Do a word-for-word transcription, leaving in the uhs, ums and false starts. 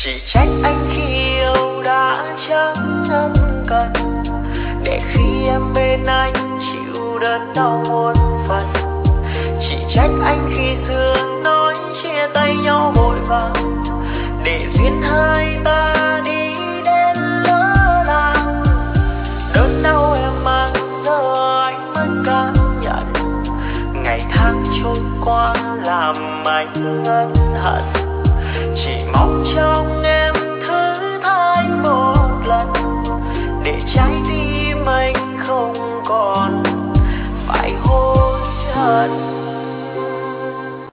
Chỉ trách anh khi yêu đã chẳng thân cần, để khi em bên anh chịu đớn đau muôn phần. Chỉ trách anh khi xưa nói chia tay nhau vội vàng, để duyên hai ta đi đến lỡ làng. Đớn đau em mang giờ anh mới cảm nhận, ngày tháng trôi qua làm anh ân hận. Chỉ mong trong